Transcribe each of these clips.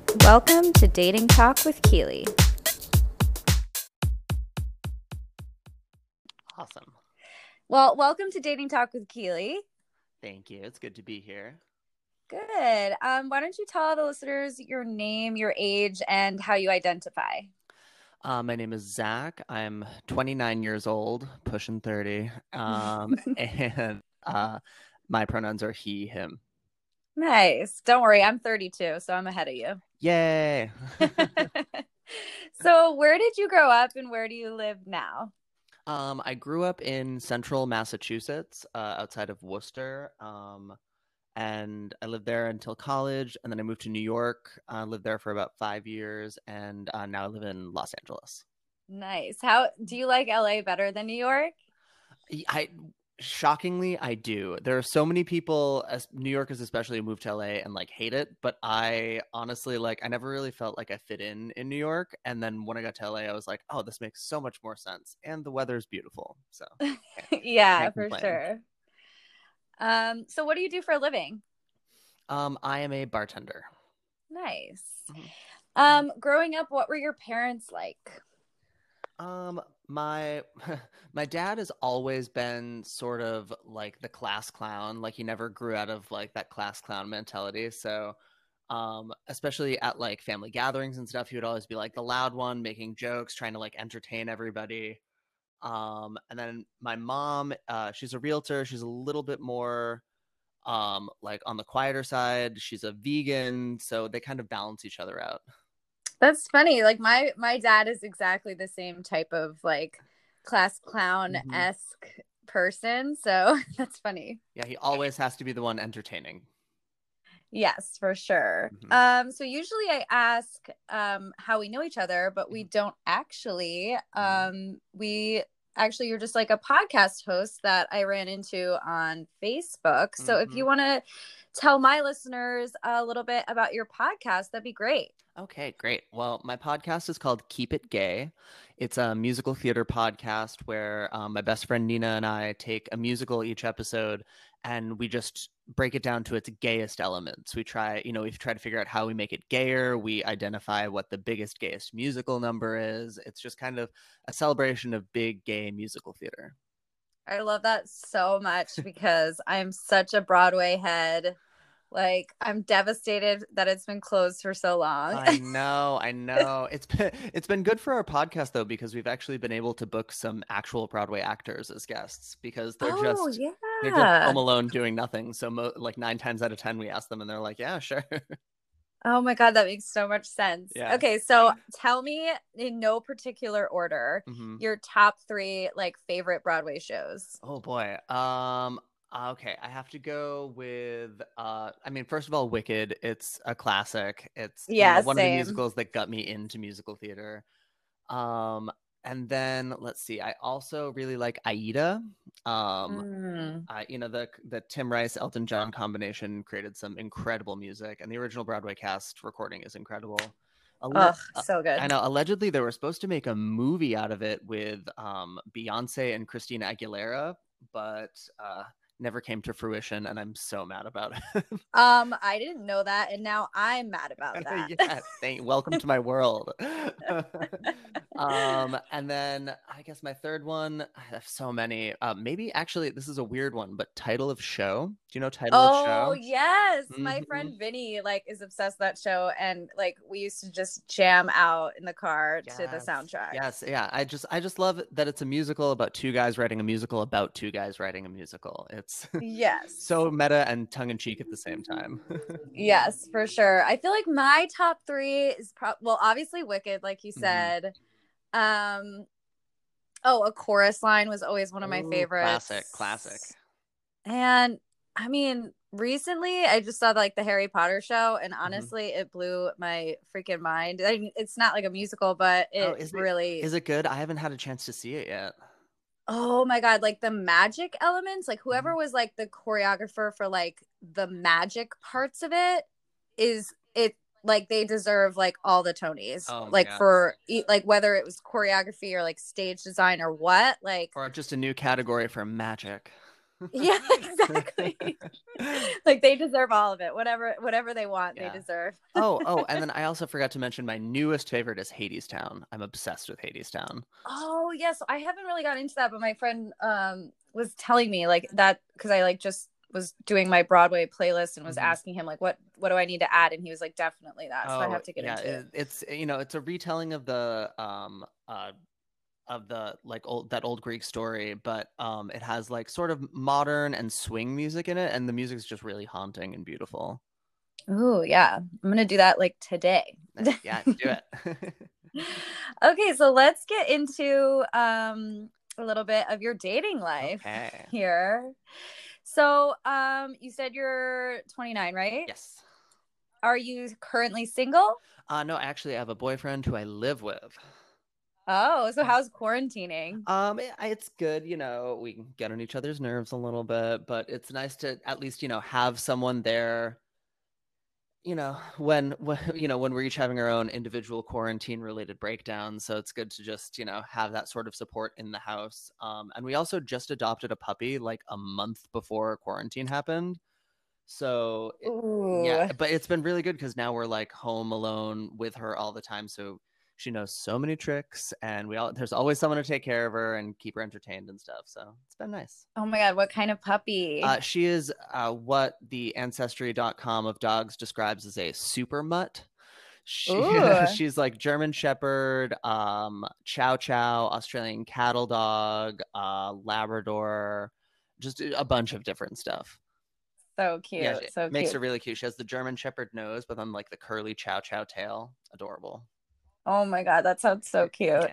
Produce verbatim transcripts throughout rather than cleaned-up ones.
Welcome to Dating Talk with Keely. Awesome. Well, welcome to Dating Talk with Keely. Thank you. It's good to be here. Good. Um, why don't you tell the listeners your name, your age, and how you identify? Uh, my name is Zach. I'm twenty-nine years old, pushing thirty. Um, and uh, my pronouns are he, him. Nice. Don't worry, I'm thirty-two, so I'm ahead of you. Yay. So where did you grow up and where do you live now? um, I grew up in central Massachusetts, uh, outside of Worcester. Um, and I lived there until college. And then I moved to New York. I uh, lived there for about five years. And uh, now I live in Los Angeles. Nice. How do you like L A better than New York? I shockingly I do. There are so many people, as New Yorkers especially, who move to L A and like hate it. But I honestly like I never really felt like I fit in in New York. And then when I got to L A, I was like, oh, this makes so much more sense. And the weather's beautiful, so can't, Yeah, can't for complain. sure. Um, so what do you do for a living? Um, I am a bartender. Nice. Mm-hmm. Um, growing up, what were your parents like? Um, my my dad has always been sort of like the class clown. Like he never grew out of like that class clown mentality. So, um, especially at like family gatherings and stuff, he would always be like the loud one, making jokes, trying to like entertain everybody. Um, and then my mom, uh, she's a realtor. She's a little bit more um like on the quieter side. She's a vegan, so they kind of balance each other out. That's funny. Like my my dad is exactly the same type of like class Mm-hmm. clown-esque person. So that's funny. Yeah, he always has to be the one entertaining. Yes, for sure. Mm-hmm. Um, so usually I ask um how we know each other, but we Mm-hmm. don't actually. Mm-hmm. Um, we actually you're just like a podcast host that I ran into on Facebook. So if Mm-hmm. you want to tell my listeners a little bit about your podcast, that'd be great. Okay, great. Well, my podcast is called Keep It Gay. It's a musical theater podcast where um, my best friend Nina and I take a musical each episode and we just break it down to its gayest elements. We try, you know, we try to figure out how we make it gayer. We identify what the biggest, gayest musical number is. It's just kind of a celebration of big gay musical theater. I love that so much because I'm such a Broadway head. Like, I'm devastated that it's been closed for so long. I know, I know. It's been it's been good for our podcast though because we've actually been able to book some actual Broadway actors as guests because they're Oh, just they're just yeah. home alone doing nothing. So mo- like nine times out of ten we ask them and they're like, "Yeah, sure." Oh my God, that makes so much sense. Yeah. Okay, so tell me in no particular order hmm your top three like favorite Broadway shows. Oh boy. Um okay, I have to go with uh I mean, first of all, Wicked. It's a classic. It's, you know, Yeah, one of the same. musicals that got me into musical theater. Um and then let's see. I also really like Aida. Um Mm. Uh, you know, the the Tim Rice Elton John combination created some incredible music, and the original Broadway cast recording is incredible. Alle- Oh, uh, so I good. know allegedly they were supposed to make a movie out of it with um, Beyonce and Christina Aguilera, but uh, never came to fruition, and I'm so mad about it. Um, I didn't know that, and now I'm mad about that. Yeah, thank welcome to my world. um, and then I guess my third one, I have so many. Uh, maybe actually this is a weird one, but Title of Show. Do you know Title of Oh Show? yes, my hmm friend Vinny like is obsessed with that show, and like we used to just jam out in the car to the Yes. soundtrack. Yes, yeah. I just I just love that it's a musical about two guys writing a musical about two guys writing a musical. It's Yes. so meta and tongue in cheek at the same time. Yes, for sure. I feel like my top three is pro- well, obviously Wicked, like you hmm said. Um, oh, A Chorus Line was always one of my Ooh, classic, classic. favorites. And I mean, recently I just saw like the Harry Potter show, and hmm honestly, it blew my freaking mind. I mean, it's not like a musical, but Oh, it is it really, is it good? I haven't had a chance to see it yet. oh my God, like the magic elements, like hmm whoever was like the choreographer for like the magic parts of it is it like they deserve like all the Tonys, Oh my like god. for like whether it was choreography or like stage design or what, like Or just a new category for magic. Yeah, exactly. Like they deserve all of it. Whatever whatever they want, they Yeah. deserve. Oh, oh, and then I also forgot to mention my newest favorite is Hadestown. I'm obsessed with Hadestown. Oh, yes. I haven't really got into that, but my friend um was telling me like that because I like just was doing my Broadway playlist and was Mhm. asking him like what what do I need to add, and he was like definitely that. So I Oh, have to get yeah, into it. it, it's you know, it's a retelling of the um uh of the like old that old Greek story, but um it has like sort of modern and swing music in it, and the music's just really haunting and beautiful. Oh, yeah. I'm gonna do that like today. Nice. Yeah, do it. Okay, so let's get into um a little bit of your dating life Okay. here. So, um you said you're twenty-nine, right? Yes. Are you currently single? Uh no, actually I have a boyfriend who I live with. Oh, so how's quarantining? Um, it, it's good, you know, we can get on each other's nerves a little bit, but it's nice to at least, you know, have someone there, you know, when, when you know, when we're each having our own individual quarantine related breakdowns. So it's good to just, you know, have that sort of support in the house. Um, and we also just adopted a puppy like a month before quarantine happened. So it, yeah, Ooh. but it's been really good because now we're like home alone with her all the time. So she knows so many tricks, and we all there's always someone to take care of her and keep her entertained and stuff. So it's been nice. Oh my God, what kind of puppy? Uh, she is uh, what the ancestry dot com of dogs describes as a super mutt. She Ooh, she's like German Shepherd, um, Chow Chow, Australian cattle dog, uh, Labrador, just a bunch of different stuff. so Yeah, cute, it so makes her cute. really cute. She has the German Shepherd nose, but then like the curly Chow Chow tail. Adorable. Oh my God, that sounds so cute. Yeah.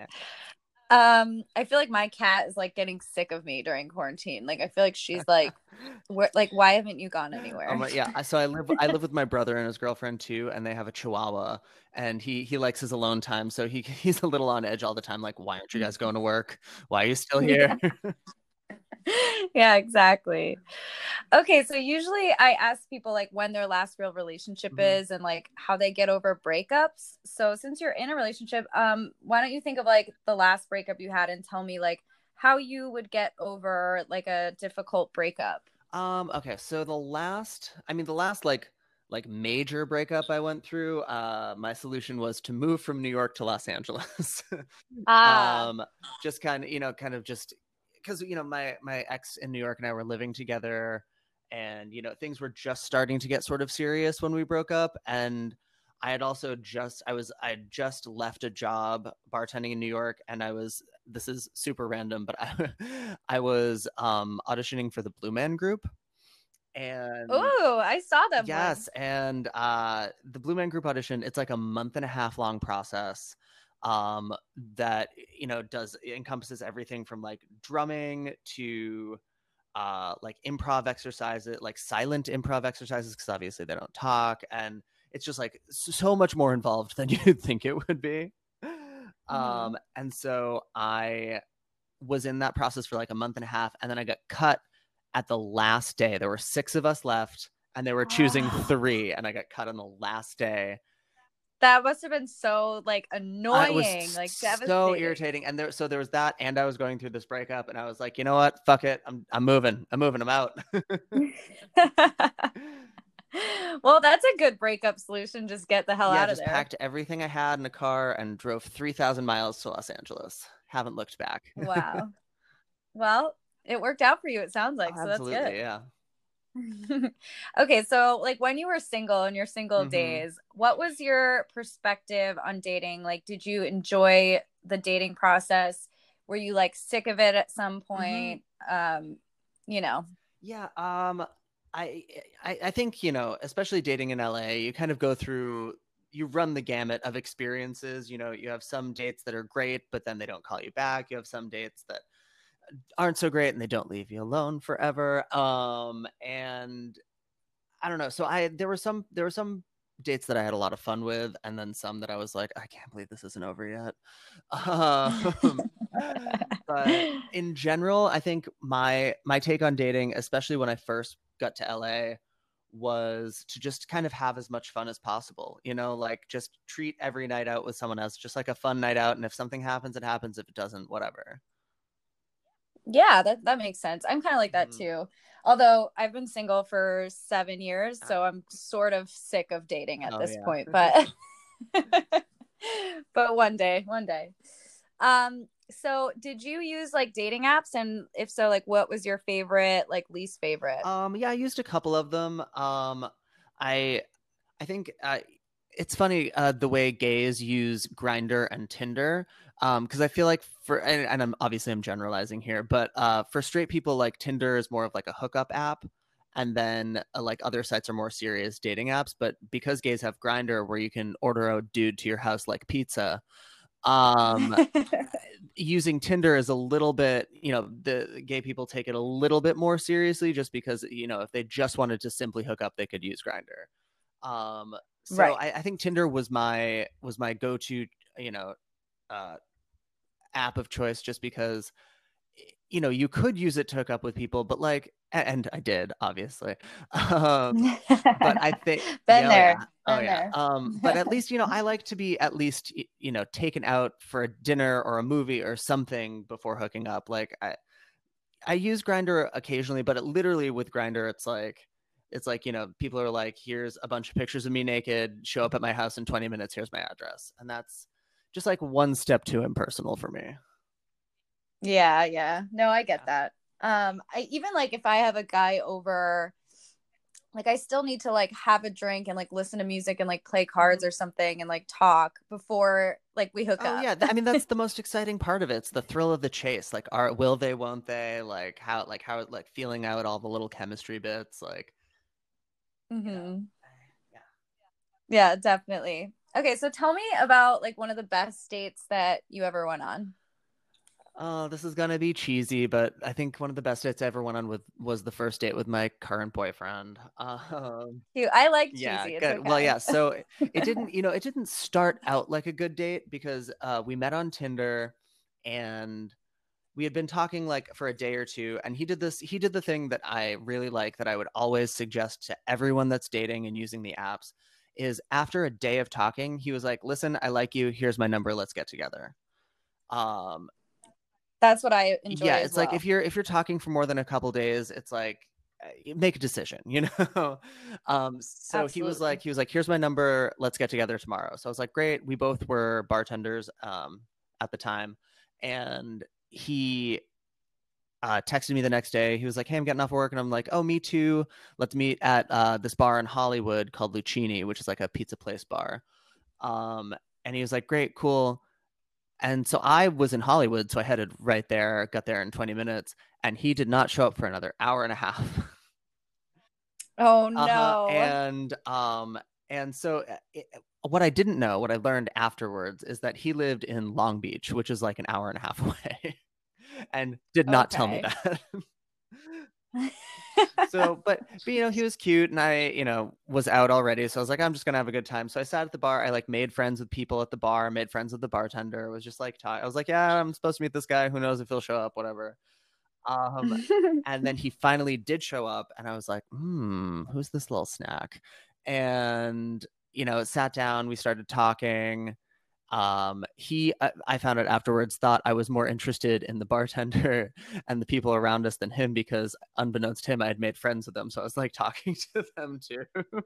Um, I feel like my cat is like getting sick of me during quarantine. Like I feel like she's like, where like why haven't you gone Oh anywhere? my, yeah. I- So I live I live with my brother and his girlfriend too, and they have a Chihuahua, and he he likes his alone time, so he he's a little on edge all the time. Like, why aren't you guys going to work? Why are you still here? Yeah. Yeah, exactly. Okay, so usually I ask people like when their last real relationship Mhm. is and like how they get over breakups. So since you're in a relationship, um, why don't you think of like the last breakup you had and tell me like how you would get over like a difficult breakup? Um, okay, so the last, I mean, the last like like major breakup I went through, uh, my solution was to move from New York to Los Angeles. Ah, um, just kind of, you know, kind of just because you know my my ex in New York and I were living together, and you know things were just starting to get sort of serious when we broke up, and I had also just I was I had just left a job bartending in New York, and I was this is super random, but I I was um, auditioning for the Blue Man Group, and oh, I saw them yes, once. and uh, the Blue Man Group audition, it's like a month and a half long process um, that you know does encompasses everything from like drumming to uh, like improv exercises, like silent improv exercises, because obviously they don't talk, and it's just like so much more involved than you'd think it would be. Hmm. Um, and so I was in that process for like a month and a half, and then I got cut at the last day. There were six of us left, and they were choosing three, and I got cut on the last day. That must have been so like Uh, it annoying, was like so devastating. irritating, and there so there was that, and I was going through this breakup, and I was like, you know what, fuck it, I'm I'm moving, I'm moving, I'm out. Well, that's a good breakup solution. Just get the hell Yeah, out of just there. packed everything I had in a car and drove three thousand miles to Los Angeles. Haven't looked back. Wow. Well, it worked out for you, it sounds Oh, like. So that's absolutely, good. yeah. Okay, so like when you were single in your single Hmm. days, what was your perspective on dating? Like, did you enjoy the dating process? Were you like sick of it at some Hmm. point? Um, you know. Yeah, um, I, I I think you know, especially dating in L A, you kind of go through, you run the gamut of experiences. You know, you have some dates that are great, but then they don't call you back. You have some dates that aren't so great, and they don't leave you alone forever. Um, and I don't know. So I there were some there were some dates that I had a lot of fun with, and then some that I was like, I can't believe this isn't over yet. Um, but in general, I think my my take on dating, especially when I first got to L A, was to just kind of have as much fun as possible. You know, like just treat every night out with someone else just like a fun night out, and if something happens, it happens. If it doesn't, whatever. Yeah, that that makes sense. I'm kind of like that Mhm. too. Although I've been single for seven years, Uh, so I'm sort of sick of dating at oh this yeah. point, but but one day, one day. Um, so did you use like dating apps, and if so, like what was your favorite, like least favorite? Um, yeah, I used a couple of them. Um, I I think uh, it's funny uh, the way gays use Grinder and Tinder. Um, because I feel like for and, and I'm obviously I'm generalizing here, but uh, for straight people, like Tinder is more of like a hookup app, and then uh, like other sites are more serious dating apps. But because gays have Grinder, where you can order a dude to your house like pizza, um, using Tinder is a little bit, you know, the gay people take it a little bit more seriously just because, you know, if they just wanted to simply hook up, they could use Grinder. Um, so Right. I, I think Tinder was my was my go-to, you know, uh, app of choice just because you know you could use it to hook up with people, but like, and I did obviously, um, but I think Been yeah, oh yeah, there. oh Been yeah. there. Um, but at least you know I like to be at least you know taken out for a dinner or a movie or something before hooking up. Like I I use Grinder occasionally, but it literally with Grinder it's like. It's like, you know, people are like, here's a bunch of pictures of me naked, show up at my house in twenty minutes, here's my address. And that's just like one step too impersonal for me. Yeah, yeah. No, I get Yeah. that. Um, I even like if I have a guy over, like I still need to like have a drink and like listen to music and like play cards Mhm. or something and like talk before like we hook Oh up. yeah, th- I mean that's the most exciting part of it. It's the thrill of the chase. Like, are will they, won't they? Like how, like how, like feeling out all the little chemistry bits. Like, you know, Hmm. yeah. Yeah, definitely. Okay, so tell me about like one of the best dates that you ever went on. Oh, this is gonna be cheesy, but I think one of the best dates I ever went on with was the first date with my current boyfriend. Um, Cute. I like yeah, cheesy. It's good. Well, okay. yeah. So it didn't, you know, it didn't start out like a good date because uh, we met on Tinder, and we had been talking like for a day or two, and he did this he did the thing that I really like, that I would always suggest to everyone that's dating and using the apps, is after a day of talking he was like, listen, I like you, here's my number, let's get together. um That's what I yeah, enjoy as it's like well. if you're if you're talking for more than a couple days, it's like uh, make a decision, you know. um so he was Absolutely. like he was like here's my number, let's get together tomorrow. So I was like, great. We both were bartenders um at the time, and he uh, texted me the next day. He was like, "Hey, I'm getting off work," and I'm like, "Oh, me too. Let's meet at uh, this bar in Hollywood called Lucchini, which is like a pizza place bar." Um, and he was like, "Great, cool." And so I was in Hollywood, so I headed right there. Got there in twenty minutes, and he did not show up for another hour and a half. Oh uh huh. no. And um, and so uh, it, what I didn't know, what I learned afterwards, is that he lived in Long Beach, which is like an hour and a half away, and did not tell me Okay. that. So but but you know he was cute, and I you know was out already, so I was like, I'm just gonna have a good time. So I sat at the bar, I like made friends with people at the bar, made friends with the bartender, was just like ta- I was like, yeah, I'm supposed to meet this guy, who knows if he'll show up, whatever. um and then he finally did show up, and I was like, hmm, who's this little snack? And you know sat down, we started talking. Um he I, I found out afterwards, thought I was more interested in the bartender and the people around us than him, because unbeknownst to him, I had made friends with them, so I was like talking to them too.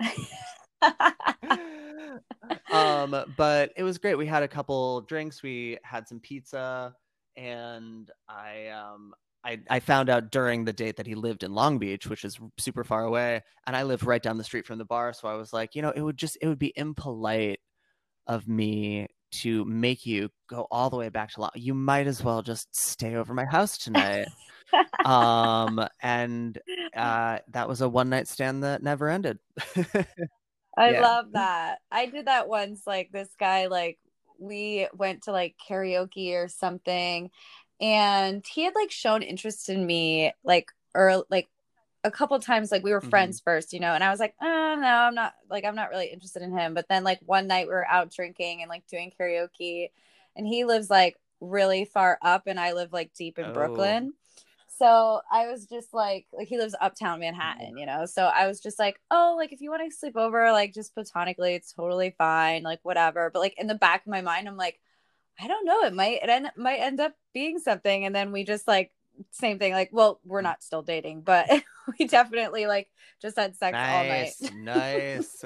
um but it was great. We had a couple drinks, we had some pizza, and i um I, I found out during the date that he lived in Long Beach, which is super far away, and I lived right down the street from the bar. So I was like, you know, it would just it would be impolite of me to make you go all the way back to Long. You might as well just stay over my house tonight. Um, and uh, that was a one night stand that never ended. I Yeah. love that. I did that once. Like this guy, like we went to like karaoke or something, and he had like shown interest in me, like or like a couple times. Like we were Hmm. friends first, you know, and I was like, oh, no, I'm not. Like I'm not really interested in him. But then like one night we were out drinking and like doing karaoke, and he lives like really far up, and I live like deep in Oh. Brooklyn. So I was just like, like he lives uptown Mhm. Manhattan, you know. So I was just like, oh, like if you want to sleep over, like just platonically, it's totally fine, like whatever. But like in the back of my mind, I'm like, I don't know, it might it end, might end up being something. And then we just like same thing. Like, well, we're not still dating, but we definitely like just had sex all night. Nice, nice.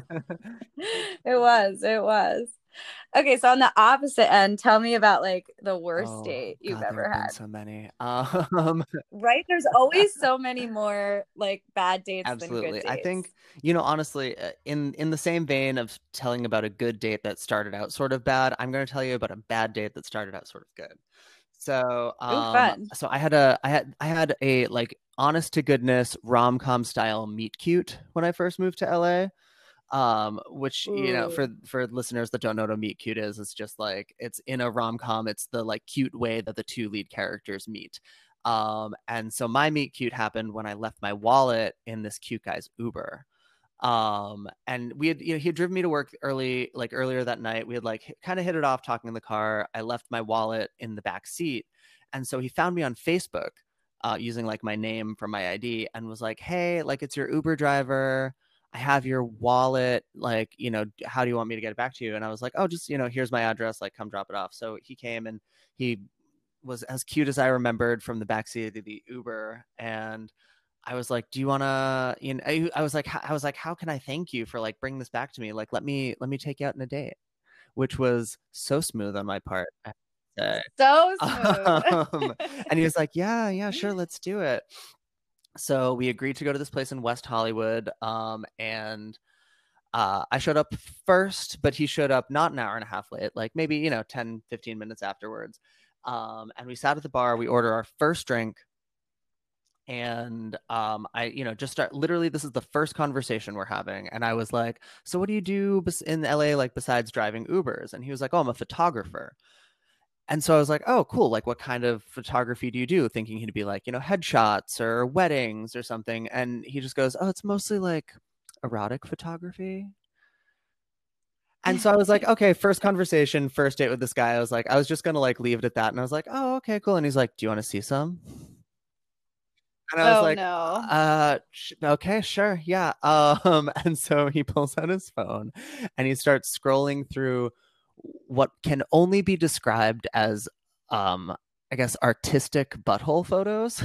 It was, it was. Okay, so on the opposite end, tell me about like the worst Oh date you've God, there ever have been had. so many. Um, Right? There's always so many more like bad dates than good absolutely. I dates. think, you know, honestly, uh, in in the same vein of telling about a good date that started out sort of bad, I'm going to tell you about a bad date that started out sort of good. So, Ooh, um, fun. so I had a, I had, I had a like honest to goodness rom-com style meet cute when I first moved to L A. Um, which, you know, Ooh. for for listeners that don't know what a meet cute is, it's just like it's in a rom-com. It's the like cute way that the two lead characters meet. Um, and so my meet cute happened when I left my wallet in this cute guy's Uber. Um, and we had, you know, he had driven me to work early, like earlier that night. We had like kind of hit it off talking in the car. I left my wallet in the back seat. And so he found me on Facebook, uh, using like my name for my I D and was like, hey, like it's your Uber driver. I have your wallet. Like, you know, how do you want me to get it back to you? And I was like, oh, just, you know, here's my address. Like, come drop it off. So he came and he was as cute as I remembered from the backseat of the Uber. And I was like, do you want to, you know, I, I was like, I was like, how can I thank you for like bringing this back to me? Like, let me, let me take you out on a date, which was so smooth on my part. I have to So say. smooth. Um, and he was like, yeah, yeah, sure. Let's do it. So we agreed to go to this place in West Hollywood. Um, and uh, I showed up first, but he showed up not an hour and a half late, like maybe, you know, ten, fifteen minutes afterwards. Um, and we sat at the bar, we ordered our first drink. And um, I, you know, just start literally, this is the first conversation we're having. And I was like, so what do you do in L A, like besides driving Ubers? And he was like, oh, I'm a photographer. And so I was like, oh, cool. Like, what kind of photography do you do? Thinking he'd be like, you know, headshots or weddings or something. And he just goes, oh, it's mostly like erotic photography. And so I was like, okay, first conversation, first date with this guy. I was like, I was just going to like leave it at that. And I was like, oh, okay, cool. And he's like, do you want to see some? And I was Oh like, no. uh, sh- okay, sure. Yeah. Um, and so he pulls out his phone and he starts scrolling through what can only be described as, um, I guess, artistic butthole photos.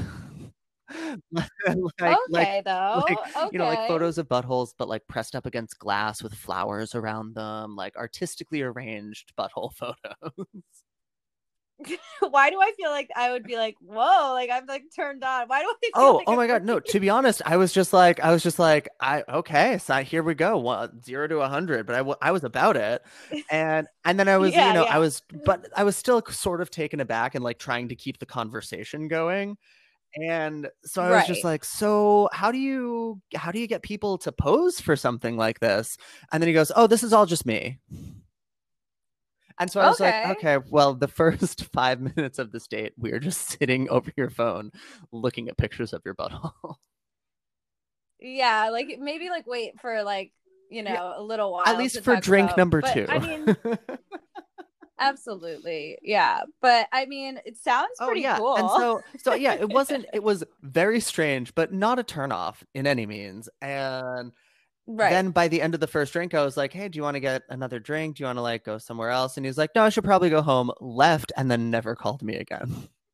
like, like, Okay though. like, you know, like Okay. photos of buttholes, but like pressed up against glass with flowers around them, like artistically arranged butthole photos. Why do I feel like I would be like, whoa, like I'm like turned on? Why do I feel Oh, like oh I'm my God. No, really to be honest, I was just like, I was just like, I, okay, so here we go. One, zero to a hundred, but I, w- I was about it. And, and then I was, you Yeah, know, I yeah. was, but I was still sort of taken aback and like trying to keep the conversation going. And so I was just Right. like, so how do you, how do you get people to pose for something like this? And then he goes, oh, this is all just me. And so I was like, Okay. okay, well, the first five minutes of this date, we were just sitting over your phone looking at pictures of your butthole. Yeah, like maybe like wait for like, you Yeah, know, a little at while least to for talk drink about. number But two. I mean, absolutely. Yeah. But I mean, it sounds Oh pretty yeah. And cool. so so yeah, it wasn't it was very strange, but not a turnoff in any means. And Right. then by the end of the first drink, I was like, hey, do you want to get another drink? Do you want to like go somewhere else? And he's like, no, I should probably go home. Left and then never called me again.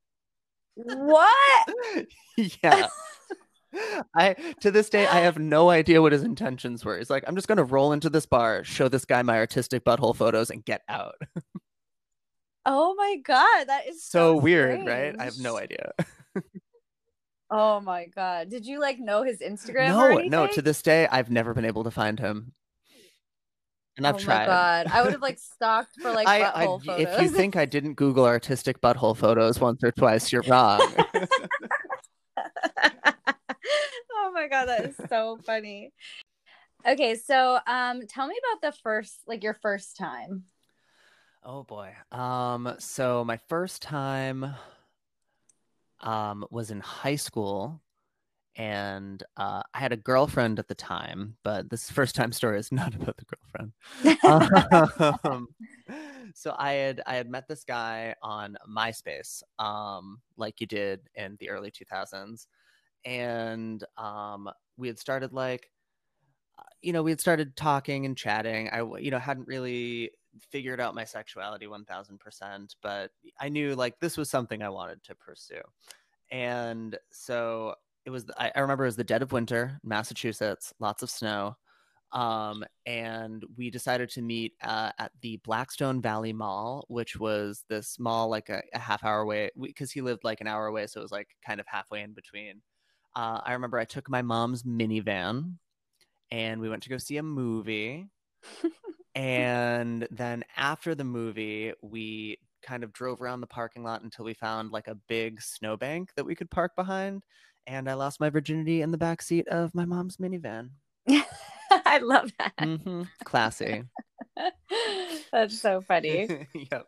What? Yeah. I to this day I have no idea what his intentions were. He's like, I'm just gonna roll into this bar, show this guy my artistic butthole photos, and get out. Oh my God, that is so So weird, right? I strange. have no idea. Oh my God. Did you like know his Instagram or No, no, anything? to this day I've never been able to find him. And I've Oh my tried. God. I would have like stalked for like I, I butthole if you photos. think I didn't Google artistic butthole photos once or twice, you're wrong. Oh my God, that is so funny. Okay, so um tell me about the first like your first time. Oh boy. Um, so my first time um was in high school and uh, I had a girlfriend at the time, but this first time story is not about the girlfriend. Um, so I had I had met this guy on MySpace, um, like you did in the early two thousands, and um, we had started like, you know, we had started talking and chatting. I, you know, hadn't really figured out my sexuality one thousand percent, but I knew like this was something I wanted to pursue. And so it was, I, I remember it was the dead of winter, Massachusetts, lots of snow. Um, and we decided to meet uh, at the Blackstone Valley Mall, which was this mall like a, a half hour away because he lived like an hour away. So it was like kind of halfway in between. Uh, I remember I took my mom's minivan and we went to go see a movie. And then after the movie, we kind of drove around the parking lot until we found like a big snowbank that we could park behind. And I lost my virginity in the back seat of my mom's minivan. I love that. Mm-hmm. Classy. That's so funny. Yep.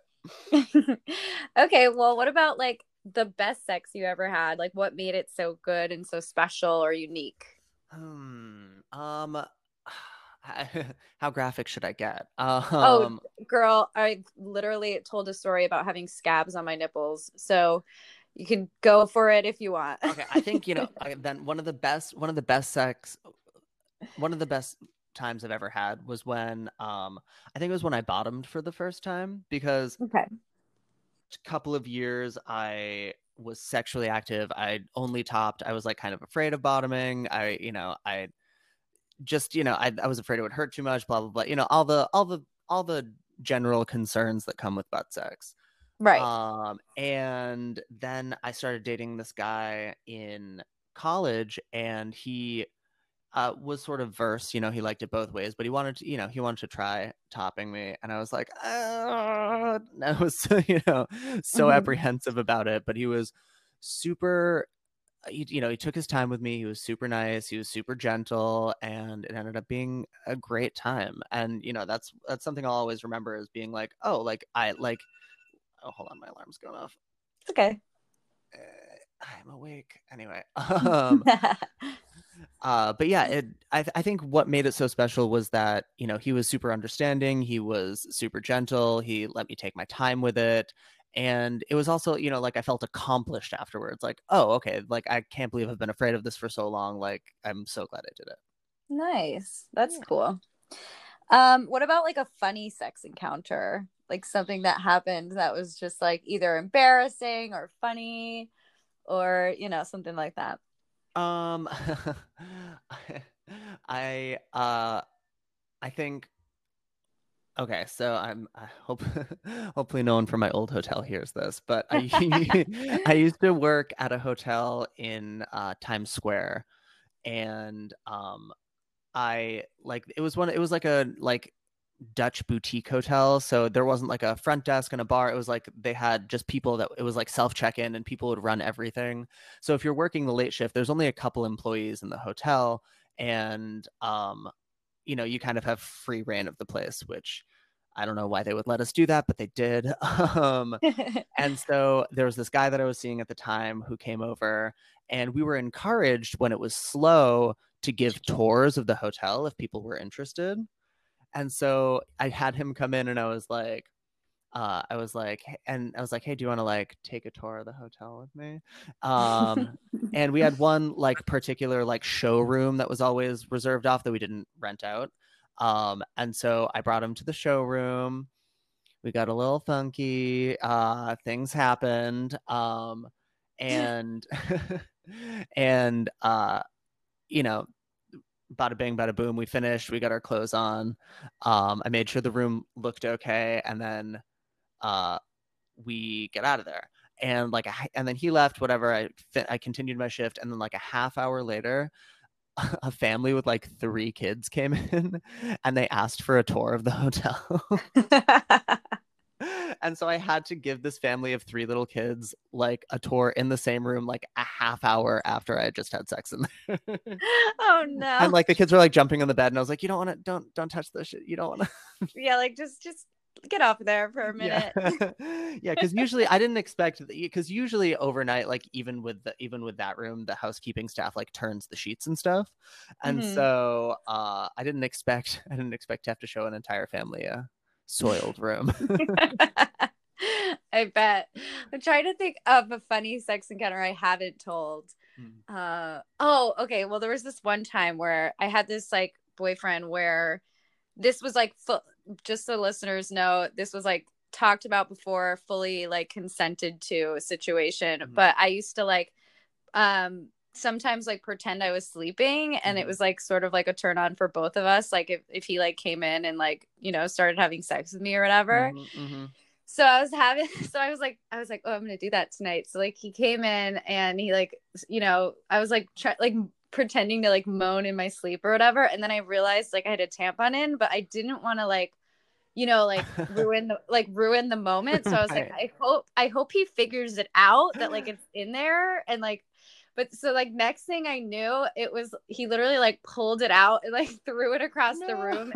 Okay, well, what about like the best sex you ever had? Like what made it so good and so special or unique? Hmm. Um how graphic should I get? Oh, Um girl, I literally told a story about having scabs on my nipples. So you can go for it if you want. okay, I think, you know, then one of the best one of the best sex one of the best times I've ever had was when um I think it was when I bottomed for the first time because Okay. a couple of years I was sexually active. I only topped. I was like kind of afraid of bottoming. I, you know, I just, you know, I, I was afraid it would hurt too much, blah, blah, blah. You know, all the, all the, all the general concerns that come with butt sex. Right. Um, and then I started dating this guy in college and he uh, was sort of verse, you know, he liked it both ways, but he wanted to, you know, he wanted to try topping me. And I was like, ah, I was, so, you know, so apprehensive about it, but he was super, he, you know, he took his time with me. He was super nice. He was super gentle and it ended up being a great time. And, you know, that's, that's something I'll always remember as being like, oh, like I like, oh, hold on. My alarm's going off. Okay. Uh, I'm awake. Anyway. Um, Uh, but yeah, it, I, I think what made it so special was that, you know, he was super understanding. He was super gentle. He let me take my time with it. And it was also, you know, like I felt accomplished afterwards. Like, oh, okay. Like, I can't believe I've been afraid of this for so long. Like, I'm so glad I did it. Nice. That's Yeah. cool. Um, what about like a funny sex encounter? Like something that happened that was just like either embarrassing or funny or, you know, something like that. Um, I, uh, I think okay, so I'm I hope hopefully no one from my old hotel hears this, but I I used to work at a hotel in uh, Times Square, and um I like it was one it was like a like Dutch boutique hotel, so there wasn't like a front desk and a bar. It was like they had just people that it was like self check in, and people would run everything. So if you're working the late shift, there's only a couple employees in the hotel, and um you know, you kind of have free reign of the place, which I don't know why they would let us do that, but they did. Um, and so there was this guy that I was seeing at the time who came over, and we were encouraged when it was slow to give tours of the hotel if people were interested. And so I had him come in, and I was like, uh, I was like, and I was like, hey, do you want to like take a tour of the hotel with me? Um, and we had one like particular like showroom that was always reserved off that we didn't rent out. Um, and so I brought him to the showroom. We got a little funky. Uh, things happened. Um, and and uh, you know, bada bing, bada boom. We finished. We got our clothes on. Um, I made sure the room looked okay, and then uh, we get out of there. And like, and then he left. Whatever. I I continued my shift, and then like a half hour later, a family with like three kids came in, and they asked for a tour of the hotel. And so I had to give this family of three little kids like a tour in the same room, like a half hour after I had just had sex in there. Oh And no. like the kids were like jumping on the bed, and I was like, "You don't want to, don't, don't touch this shit. You don't want to." Yeah, like just just get off there for a Yeah, minute. yeah. Because usually I didn't expect because usually overnight, like even with the even with that room, the housekeeping staff like turns the sheets and stuff, and Mhm. so uh, I didn't expect I didn't expect to have to show an entire family a soiled room. I bet. I'm trying to think of a funny sex encounter I haven't told. Hmm. Uh oh, okay. Well, there was this one time where I had this like boyfriend where this was like fu- just so listeners know, this was like talked about before, fully like consented to a situation. Hmm. But I used to like um sometimes like pretend I was sleeping, and Mhm. it was like sort of like a turn on for both of us, like if, if he like came in and like, you know, started having sex with me or whatever. Mhm. Mhm. So I was having so I was like I was like, oh, I'm gonna do that tonight. So like he came in and he like, you know, I was like try, like pretending to like moan in my sleep or whatever, and then I realized like I had a tampon in, but I didn't want to like, you know, like ruin the like ruin the moment. So I was like, Right. I hope I hope he figures it out that like it's in there, and like, but so like next thing I knew, it was he literally like pulled it out and like threw it across the No. room.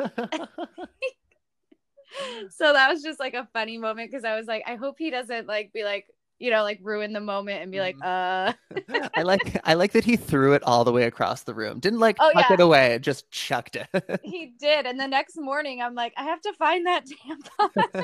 So that was just like a funny moment, because I was like, I hope he doesn't like be like, you know, like ruin the moment and be like, Mhm. uh I like I like that he threw it all the way across the room. Didn't like oh tuck yeah, it away, just chucked it. he did. And the next morning I'm like, I have to find that tampon.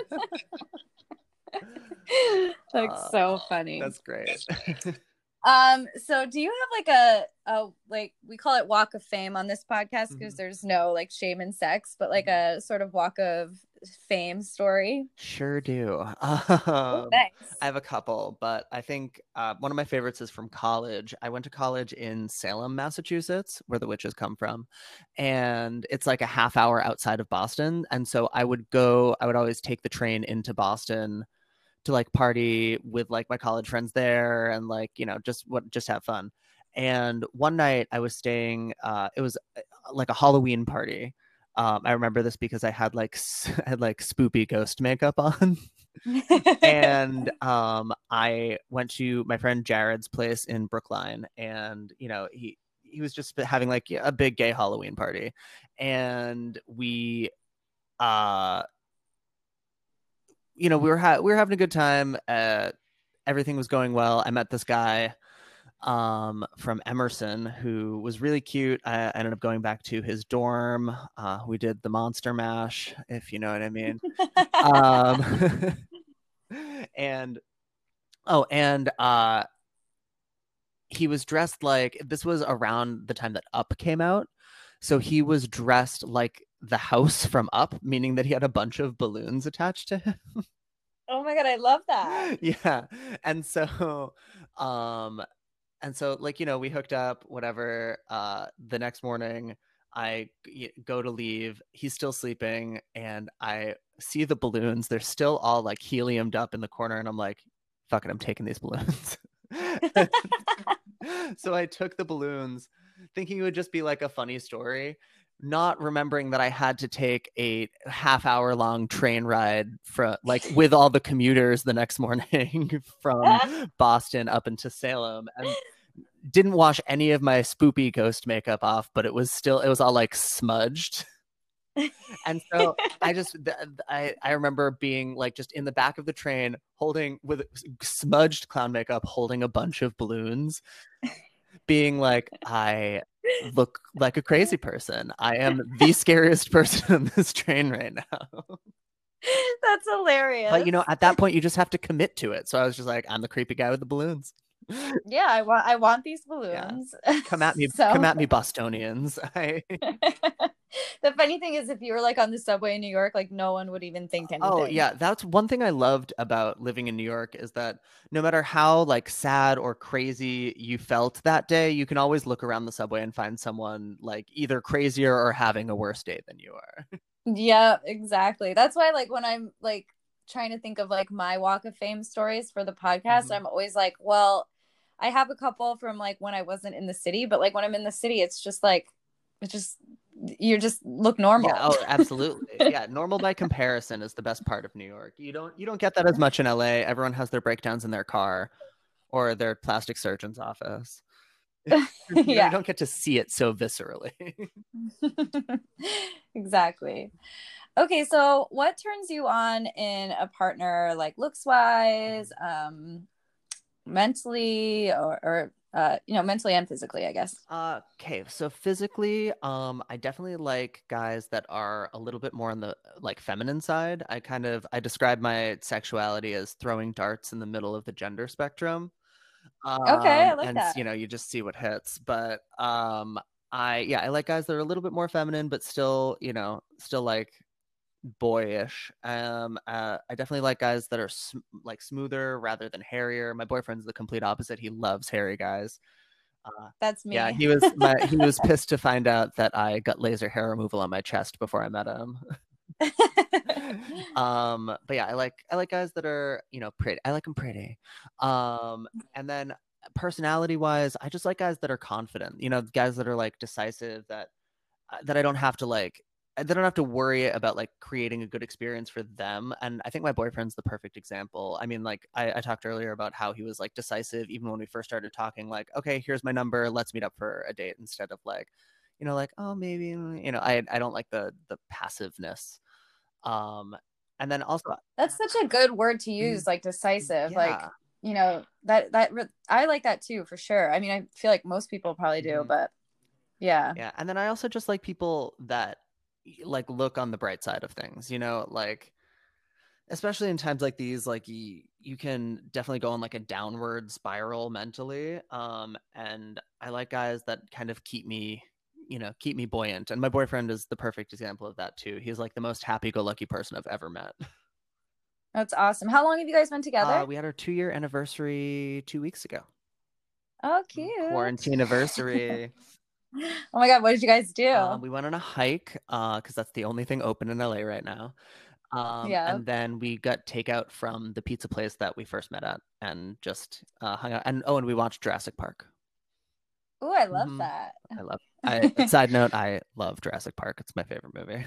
Like Uh, so funny. that's great. Um, so do you have like a a like, we call it walk of fame on this podcast because Mhm. there's no like shame in sex, but like a sort of walk of fame story? Sure do. Oh, Um, I nice. have a couple, but I think uh, one of my favorites is from college. I went to college in Salem, Massachusetts, where the witches come from. And it's like a half hour outside of Boston. And so I would go, I would always take the train into Boston to like party with like my college friends there and like, you know, just what, just have fun. And one night I was staying, uh, it was uh, like a Halloween party. Um, I remember this because I had like I had like spoopy ghost makeup on, and um, I went to my friend Jared's place in Brookline, and you know he he was just having like a big gay Halloween party, and we uh you know we were ha- we were having a good time. Uh, everything was going well. I met this guy um, from Emerson who was really cute. I ended up going back to his dorm. Uh, we did the Monster Mash, if you know what I mean. Um, and oh, and uh, he was dressed like, this was around the time that Up came out. So he was dressed like the house from Up, meaning that he had a bunch of balloons attached to him. Oh my god, I love that. Yeah. And so um and so like you know we hooked up whatever. Uh the next morning I go to leave, he's still sleeping, and I see the balloons, they're still all like heliumed up in the corner, and I'm like, fuck it, I'm taking these balloons. So I took the balloons thinking it would just be like a funny story, not remembering that I had to take a half hour long train ride from like with all the commuters the next morning from Boston up into Salem, and didn't wash any of my spoopy ghost makeup off, but it was still, it was all like smudged. And so I just, I, I remember being like just in the back of the train holding with smudged clown makeup, holding a bunch of balloons, being like, I look like a crazy person. I am the scariest person on this train right now. That's But hilarious. you know, at that point, you just have to commit to it. So I was just like, I'm the creepy guy with the balloons. Yeah, I want I want these Yeah. balloons. Come at me, come So at me, Bostonians. I the funny thing is, if you were like on the subway in New York, like no one would even think Oh anything. yeah, that's one thing I loved about living in New York, is that no matter how like sad or crazy you felt that day, you can always look around the subway and find someone like either crazier or having a worse day than you are. Yeah, exactly. That's why like when I'm like trying to think of like my walk of fame stories for the podcast, Mhm. I'm always like, well, I have a couple from like when I wasn't in the city, but like when I'm in the city, it's just like it's just you just look Yeah, normal. oh, absolutely. Yeah, normal by comparison is the best part of New York. You don't you don't get that as much in L A. Everyone has their breakdowns in their car or their plastic surgeon's office. You don't, you Yeah. don't get to see it so viscerally. Exactly. Okay, so what turns you on in a partner, like looks wise, um, mentally, or, or uh, you know, mentally and physically, I guess. Uh, okay, so physically, um, I definitely like guys that are a little bit more on the like feminine side. I kind of I describe my sexuality as throwing darts in the middle of the gender spectrum. Okay, I Um, like and that. you know, you just see what hits. But um, I yeah, I like guys that are a little bit more feminine, but still, you know, still like boyish. Um, uh, I definitely like guys that are sm- like smoother rather than hairier. My boyfriend's the complete opposite. He loves hairy guys. Uh, That's yeah, me. he was my he was pissed to find out that I got laser hair removal on my chest before I met him. um, but yeah, I like I like guys that are, you know, pretty. I like them pretty. Um, and then personality wise, I just like guys that are confident. You know, guys that are like decisive, that uh, that I don't have to like they don't have to worry about like creating a good experience for them. And I think my boyfriend's the perfect example. I mean, like I, I talked earlier about how he was like decisive even when we first started talking, like, okay, here's my number, let's meet up for a date, instead of like, you know, like, oh, maybe, you know, I I don't like the the passiveness. Um, and then also, That's such a good word to mm, use, like decisive. Like, yeah, you know, that that I like that too, for sure. I mean, I feel like most people probably do, hmm, but yeah. yeah. And then I also just like people that like look on the bright side of things, you know, like especially in times like these, like you, you can definitely go on like a downward spiral mentally. Um, and I like guys that kind of keep me, you know, keep me buoyant. And my boyfriend is the perfect example of that too. He's like the most happy-go-lucky person I've ever met. That's awesome. How long have you guys been together? Uh, we had our two-year anniversary two weeks ago. Oh, cute. Quarantine anniversary. Oh my God, what did you guys Um, do? we went on a hike uh, because that's the only thing open in L A right now. Um, Yeah. and then we got takeout from the pizza place that we first met at, and just uh, hung out. And oh, and we watched Jurassic Park. Oh, I love Hmm. that. I love. I side note, I love Jurassic Park. It's my favorite movie.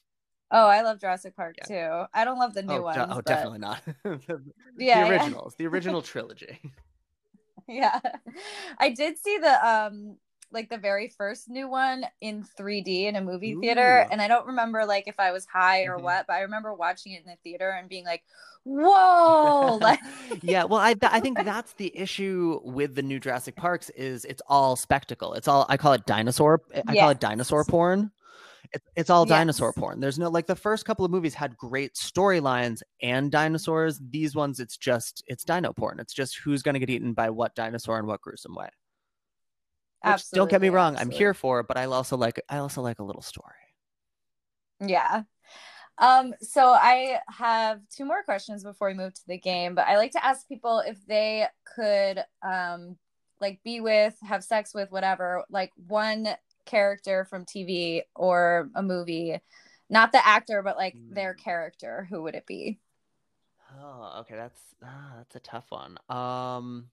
Oh, I love Jurassic Park Yeah. too. I don't love the new Oh, de- ones, oh, but definitely not. the, the yeah, yeah. originals, the original trilogy. Yeah. I did see the um like the very first new one in three D in a movie theater, Ooh. and I don't remember like if I was high or Mhm. what, but I remember watching it in the theater and being like, "Whoa!" Like Yeah, well, I I think that's the issue with the new Jurassic Parks is it's all spectacle. It's all, I call it dinosaur I call yes. it dinosaur porn. It's it's all dinosaur Yes. porn. There's no, like, the first couple of movies had great storylines and dinosaurs. These ones, it's just it's dino porn. It's just who's going to get eaten by what dinosaur in what gruesome way. Which, don't get me Absolutely, wrong, I'm absolutely. here for, but I also like I also like a little story. Yeah. Um, so I have two more questions before we move to the game, but I like to ask people if they could um like be with, have sex with, whatever, like one character from T V or a movie, not the actor, but like their Mm. character, who would it be? Oh, okay, that's ah, that's a tough one. Um,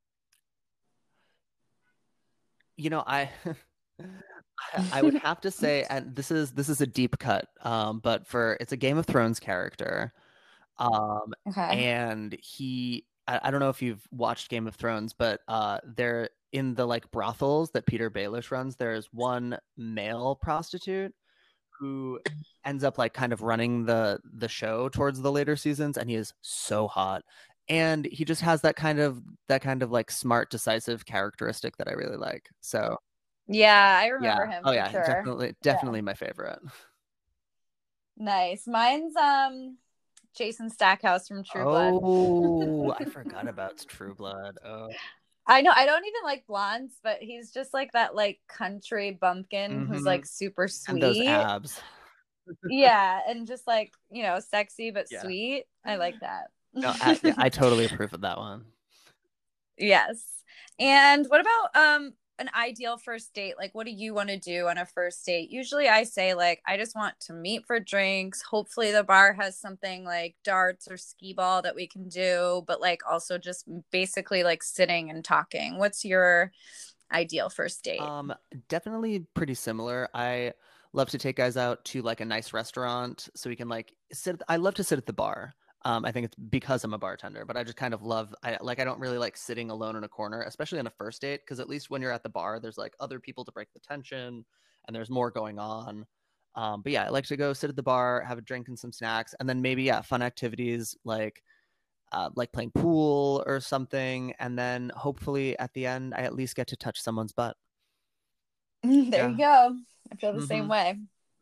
you know, I I would have to say, and this is this is a deep cut, um, but for it's a Game of Thrones character. Um, Okay. and he, I, I don't know if you've watched Game of Thrones, but uh, they're in the like brothels that Peter Baelish runs. There's one male prostitute who ends up like kind of running the the show towards the later seasons, and he is so hot. And he just has that kind of that kind of like smart, decisive characteristic that I really like. So Yeah, I remember yeah, him oh for yeah, sure. definitely, Yeah. definitely my favorite. Nice. Mine's um Jason Stackhouse from True Blood. Oh, I forgot about True Blood. Oh, I know I don't even like blondes, but he's just like that like country bumpkin who's hmm, like super and those sweet. abs. Yeah, and just like, you know, sexy but Yeah. sweet. I like that. No, I, yeah, I totally approve of that one. Yes. And what about um an ideal first date? Like what do you want to do on a first date? Usually I say like I just want to meet for drinks. Hopefully the bar has something like darts or skee ball that we can do, but like also just basically like sitting and talking. What's your ideal first date? Um, definitely pretty similar. I love to take guys out to like a nice restaurant so we can like sit. I love to sit at the bar. Um, I think it's because I'm a bartender, but I just kind of love. I like. I don't really like sitting alone in a corner, especially on a first date, because at least when you're at the bar, there's like other people to break the tension, and there's more going on. Um, but yeah, I like to go sit at the bar, have a drink and some snacks, and then maybe, yeah, fun activities like uh, like playing pool or something, and then hopefully at the end, I at least get to touch someone's butt. There you Yeah. go. I feel the same Hmm. way.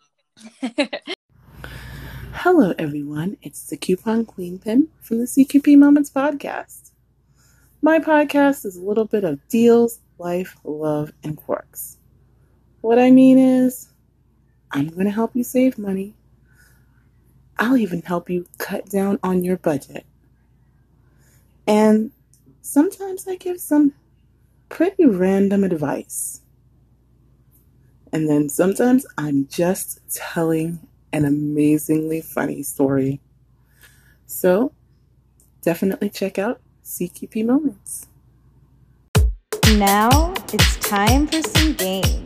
Hello, everyone. It's the Coupon Queen Pin from the C Q P Moments podcast. My podcast is a little bit of deals, life, love, and quirks. What I mean is, I'm going to help you save money. I'll even help you cut down on your budget. And sometimes I give some pretty random advice. And then sometimes I'm just telling an amazingly funny story. So definitely check out C Q P Moments. Now it's time for some games.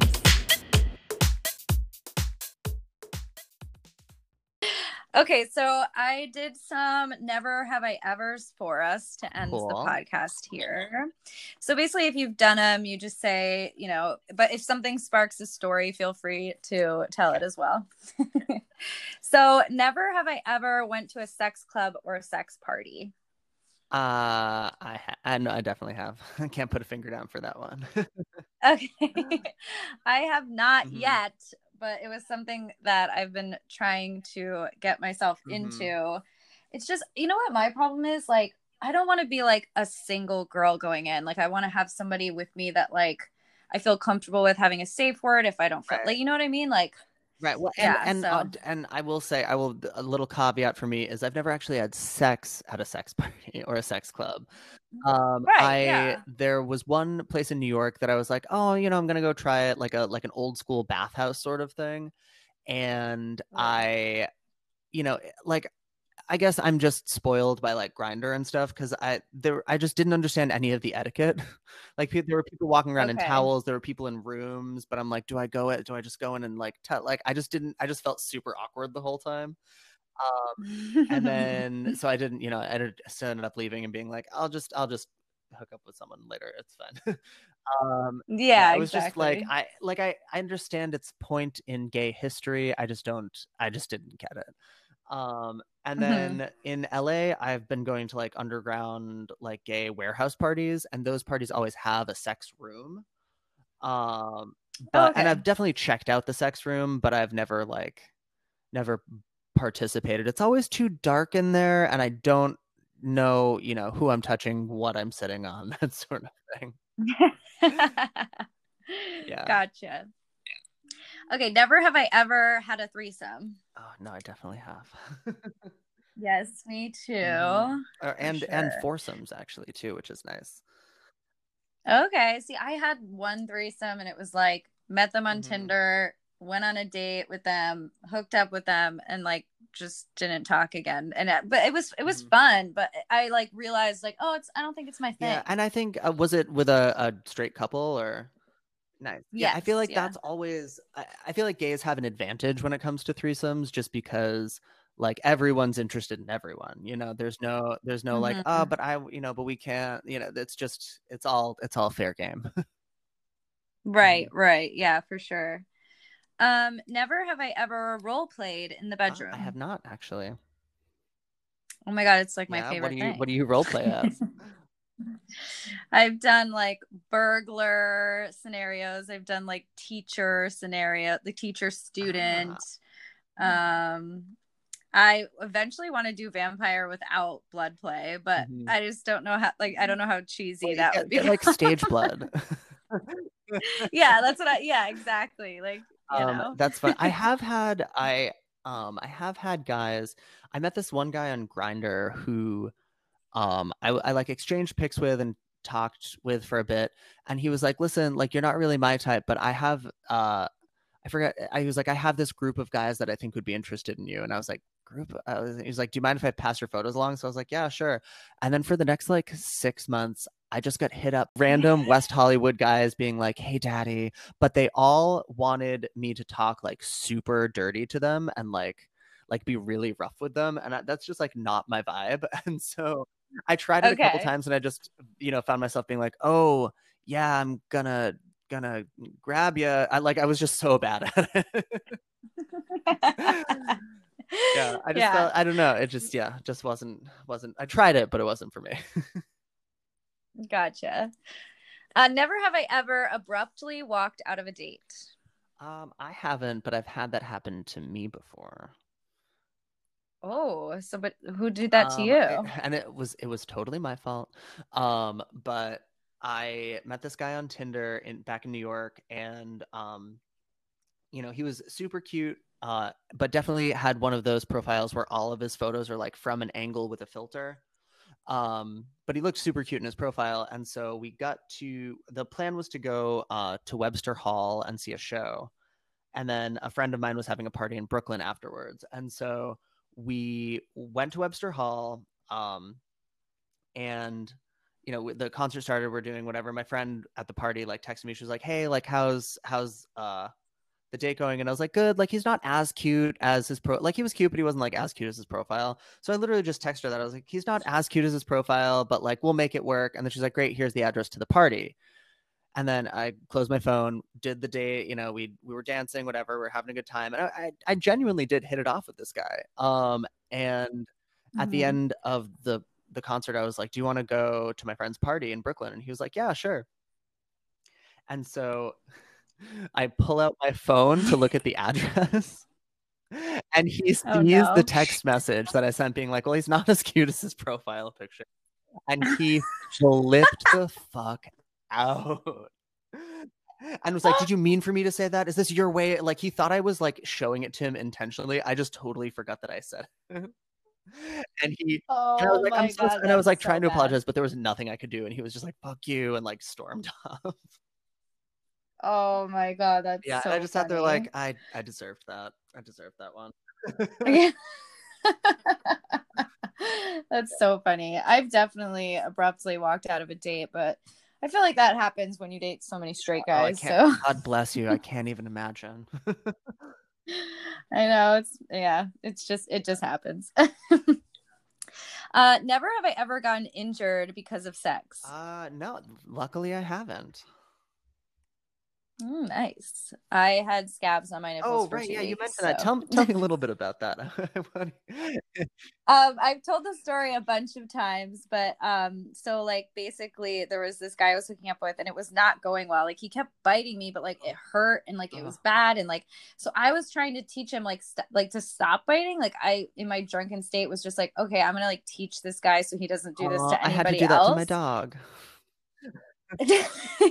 Okay, so I did some never have I ever's for us to end Cool. the podcast here. So basically, if you've done them, you just say, you know, but if something sparks a story, feel free to tell it as well. So never have I ever went to a sex club or a sex party. Uh, I ha- I know I definitely have. I can't put a finger down for that one. Okay. I have not Mhm. yet, but it was something that I've been trying to get myself Mhm. into. It's just, you know what my problem is? Like, I don't want to be like a single girl going in. Like, I want to have somebody with me that like I feel comfortable with having a safe word if I don't feel Right. like, you know what I mean? Like, Right. Well, and yeah, and so uh, and I will say, I will a little caveat for me is I've never actually had sex at a sex party or a sex club. Um, right, I yeah. there was one place in New York that I was like, oh, you know, I'm gonna go try it, like a like an old school bathhouse sort of thing, and Right. I, you know, like I guess I'm just spoiled by like Grindr and stuff because I there I just didn't understand any of the etiquette. Like pe- there were people walking around in Okay. towels, there were people in rooms, but I'm like, do I go it? Do I just go in and like tell? Like I just didn't. I just felt super awkward the whole time. Um, and then so I didn't, you know, I ended, so ended up leaving and being like, I'll just I'll just hook up with someone later. It's fine. um, yeah, Yeah, it was just like exactly. I like I I understand its point in gay history. I just don't. I just didn't get it. Um, and Mhm. then in L A, I've been going to like underground, like gay warehouse parties, and those parties always have a sex room. Um, Oh, but and okay. I've definitely checked out the sex room, but I've never like never participated. It's always too dark in there, and I don't know, you know, who I'm touching, what I'm sitting on, that sort of thing. Yeah. Gotcha. Okay, never have I ever had a threesome. Oh no, I definitely have. Yes, me too. Mhm. Uh, For and and sure. foursomes actually too, which is nice. Okay, see, I had one threesome and it was like met them on Mhm. Tinder, went on a date with them, hooked up with them, and like just didn't talk again. And it, but it was it was Mhm. fun. But I like realized like, oh, it's I don't think it's my Yeah, thing. and I think uh, was it with a, a straight couple or nice? Yeah, I feel Yes, like yeah. that's always. I, I feel like gays have an advantage when it comes to threesomes, just because like everyone's interested in everyone. You know, there's no there's no like, oh, Mhm. but I, you know, but we can't. You know, it's just it's all it's all fair game. Right, Mhm. right. Yeah, for sure. Um, never have I ever role played in the Ah, I have bedroom. not actually. Oh my God, it's like my Yeah, what do favorite you what thing. do you role play as? I've done like burglar scenarios. I've done like teacher scenario, the teacher student. Ah, Um, I eventually want to do vampire without blood play, but mhm. I just don't know how, like, I don't know how cheesy Wait, that would get get be. like stage blood. Yeah, that's what I, yeah, exactly. Like, you Um, know. that's fun. I have had I um I have had guys. I met this one guy on Grindr who um I I like exchanged pics with and talked with for a bit, and he was like, "Listen, like you're not really my type, but I have uh I forget. I was like, I have this group of guys that I think would be interested in you," and I was like, "Group?" I was, he was like, "Do you mind if I pass your photos along?" So I was like, "Yeah, sure." And then for the next like six months, I just got hit up random West Hollywood guys being like, "Hey, daddy," but they all wanted me to talk like super dirty to them and like like be really rough with them, and I, that's just like not my vibe. And so I tried it a couple Okay. times, and I just you know found myself being like, "Oh yeah, I'm gonna." gonna grab you. I like I was just so bad at it. Yeah, I just Yeah, felt I don't know. It just yeah, just wasn't wasn't. I tried it, but it wasn't for me. gotcha. Uh, never have I ever abruptly walked out of a date. um, I haven't, but I've had that happen to me before. Oh, so but who did that to Um, it, you? and it was it was totally my fault. Um, but I met this guy on Tinder in back in New York, and um, you know, he was super cute. Uh, but definitely had one of those profiles where all of his photos are like from an angle with a filter. Um, but he looked super cute in his profile, and so we got to the plan was to go uh, to Webster Hall and see a show, and then a friend of mine was having a party in Brooklyn afterwards, and so we went to Webster Hall, um, and you know the concert started. We're doing whatever. My friend at the party like texted me. She was like, "Hey, like how's how's uh the date going?" And I was like, "Good." Like he's not as cute as his pro. Like he was cute, but he wasn't like as cute as his profile. So I literally just texted her that. I was like, "He's not as cute as his profile, but like we'll make it work." And then she's like, "Great, here's the address to the party." And then I closed my phone, did the date. You know, we we were dancing, whatever. We are having a good time, and I I, I genuinely did hit it off with this guy. Um, and at the Mhm. end of the the concert, I was like, "Do you want to go to my friend's party in Brooklyn?" And he was like, "Yeah, sure." And so I pull out my phone to look at the address, and he Oh sees the no. text message that I sent being like, well, he's not as cute as his profile picture. And he flipped the fuck out. And was like, did you mean for me to say that? Is this your way? Like, he thought I was like showing it to him intentionally. I just totally forgot that I said it. And he, and I was Oh like, I'm my so sorry. God, And I was that's like so trying to bad. apologize, but there was nothing I could do. And he was just like, fuck you, and like stormed off. Oh my God, that's Yeah, so and I just sat there like, funny. I I deserved that. I deserved that one. Yeah. That's so funny. I've definitely abruptly walked out of a date, but I feel like that happens when you date so many straight Oh, I guys. can't. So God bless you. I can't even imagine. I know it's yeah, it's just it just happens. uh never have I ever gotten injured because of sex. Uh, no, luckily I havenesn't. Mm, nice. I had scabs on my nipples Oh, for right. two Yeah, you weeks. mentioned that. So Tell tell me a little bit about that. Um, I've told the story a bunch of times, but um, so like basically there was this guy I was hooking up with and it was not going well. Like he kept biting me, but like it hurt and like it Oh. was bad. And like, so I was trying to teach him like, st- like to stop biting. Like I, in my drunken state was just like, okay, I'm going to like teach this guy so he doesn't do this Uh, to I had to anybody do that to my else. dog. Yeah.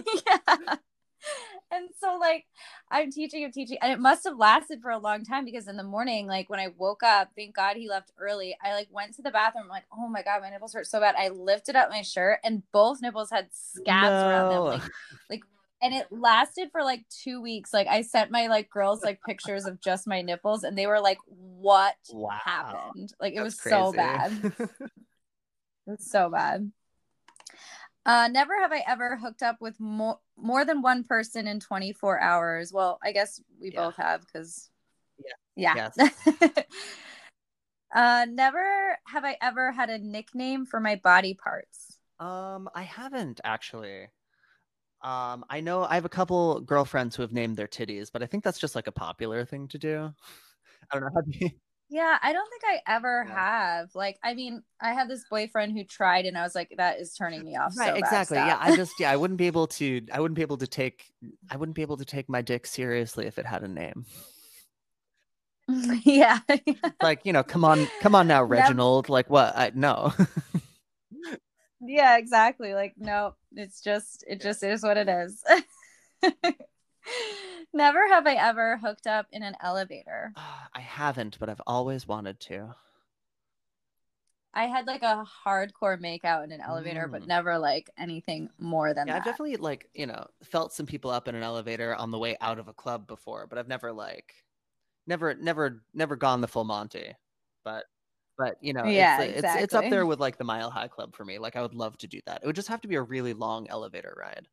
And so like I'm teaching him teaching and it must have lasted for a long time because in the morning like when I woke up, thank God he left early, I like went to the bathroom like, oh my God, my nipples hurt so bad. I lifted up my shirt and both nipples had scabs around them, No. like like and it lasted for like two weeks. Like I sent my like girls like pictures of just my nipples and they were like, what Wow. happened? Like it That's was crazy. so bad. It was so bad. Uh, never have I ever hooked up with more more than one person in twenty-four hours. Well, I guess we Yeah. both have because Yeah. yeah. Yes. uh, never have I ever had a nickname for my body parts. Um, I haven't actually. Um, I know I have a couple girlfriends who have named their titties, but I think that's just like a popular thing to do. I don't know. Have you? Yeah, I don't think I ever Yeah. have. Like, I mean, I had this boyfriend who tried, and I was like, that is turning me off Right, so bad. exactly. Stop. Yeah, I just yeah, I wouldn't be able to I wouldn't be able to take I wouldn't be able to take my dick seriously if it had a name. Yeah. Like, you know, come on, come on now, Never- Reginald. Like what? I no. Yeah, exactly. Like, no, it's just it just is what it is. Never have I ever hooked up in an elevator. I haven't, but I've always wanted to. I had like a hardcore makeout in an elevator, Mm. but never like anything more than Yeah, I've that. definitely like, you know, felt some people up in an elevator on the way out of a club before, but I've never like never never never gone the full Monty. But but you know, Yeah, it's it's it's up exactly. there with like the Mile High Club for me. Like I would love to do that. It would just have to be a really long elevator ride.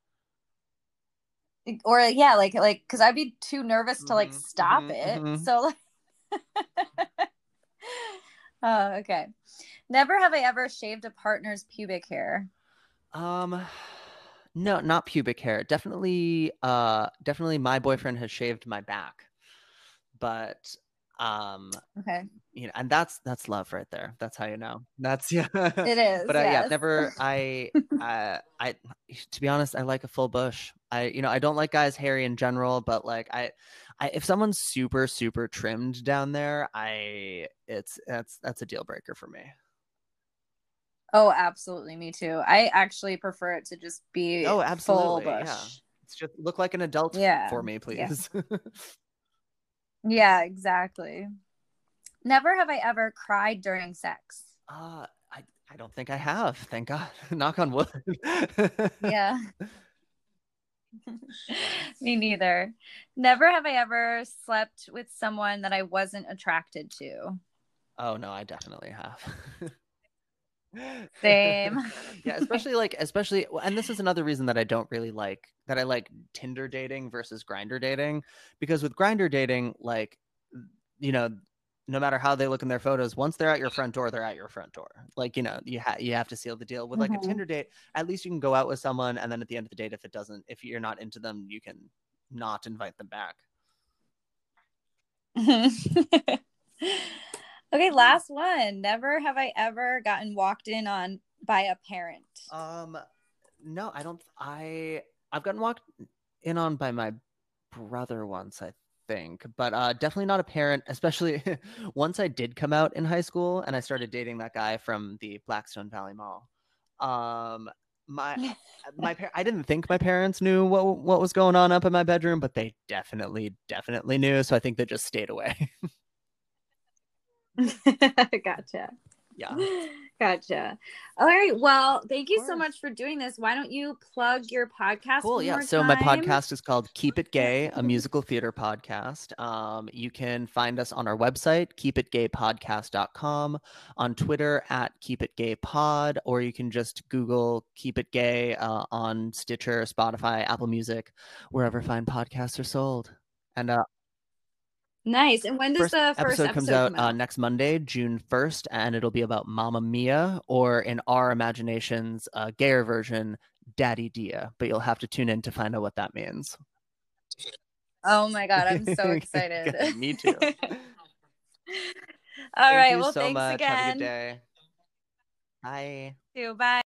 Or yeah, like like because I'd be too nervous to like Mhm, stop mhm, it. mhm. So like oh, okay. Never have I ever shaved a partner's pubic hair. Um no, not pubic hair. Definitely uh definitely my boyfriend has shaved my back. But um Okay. you know, and that's that's love right there. That's how you know. That's yeah. It is, But uh, yeah, yes. never. I uh, I to be honest, I like a full bush. I you know I don't like guys hairy in general, but like I, I if someone's super super trimmed down there, I it's that's that's a deal breaker for me. Oh, absolutely. Me too. I actually prefer it to just be Oh, full absolutely. bush. Yeah, it's just look like an adult Yeah. for me, please. Yeah. Yeah, exactly. Never have I ever cried during sex. Uh, I I don't think I have. Thank God. Knock on wood. Yeah. Yeah. Me neither. Never have I ever slept with someone that I wasn't attracted to. Oh no, I definitely have. Same. Yeah, especially like especially and this is another reason that I don't really like that I like Tinder dating versus Grindr dating, because with Grindr dating, like, you know, no matter how they look in their photos, once they're at your front door, they're at your front door. Like, you know, you ha- you have to seal the deal. With like a Mhm. Tinder date, at least you can go out with someone, and then at the end of the date, if it doesn't, if you're not into them, you can not invite them back. Okay, last one. Never have I ever gotten walked in on by a parent. Um, no, I don't. I I've gotten walked in on by my brother once, I think, but uh, definitely not a parent. Especially once I did come out in high school and I started dating that guy from the Blackstone Valley Mall. Um, my my par- I didn't think my parents knew what what was going on up in my bedroom, but they definitely definitely knew. So I think they just stayed away. Gotcha. Yeah. Gotcha. All right. Well, thank you so course. much for doing this. Why don't you plug your podcast Cool. one Yeah. more So my time? podcast is called Keep It Gay, a musical theater podcast. Um, you can find us on our website, keep it gay podcast dot com, on Twitter at Keep It Gay Pod, or you can just Google Keep It Gay uh, on Stitcher, Spotify, Apple Music, wherever fine podcasts are sold. And uh, Nice. And when does first the first episode comes episode out come out? uh, next Monday, June first, and it'll be about Mamma Mia, or in our imaginations, a gayer version, Daddy Dia. But you'll have to tune in to find out what that means. Oh my God, I'm so excited. Good, me too. All Thank right. you Well, so thanks much. again. Have a good day. Bye. You too. Bye.